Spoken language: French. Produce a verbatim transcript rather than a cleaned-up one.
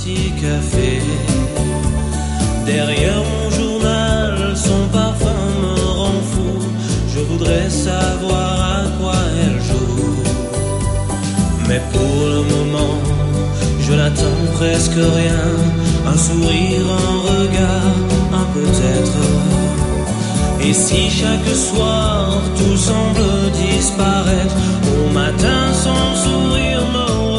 petit café. Derrière mon journal, son parfum me rend fou. Je voudrais savoir à quoi elle joue. Mais pour le moment, je n'attends presque rien. Un sourire, un regard, un peut-être. Et si chaque soir tout semble disparaître, au matin son sourire me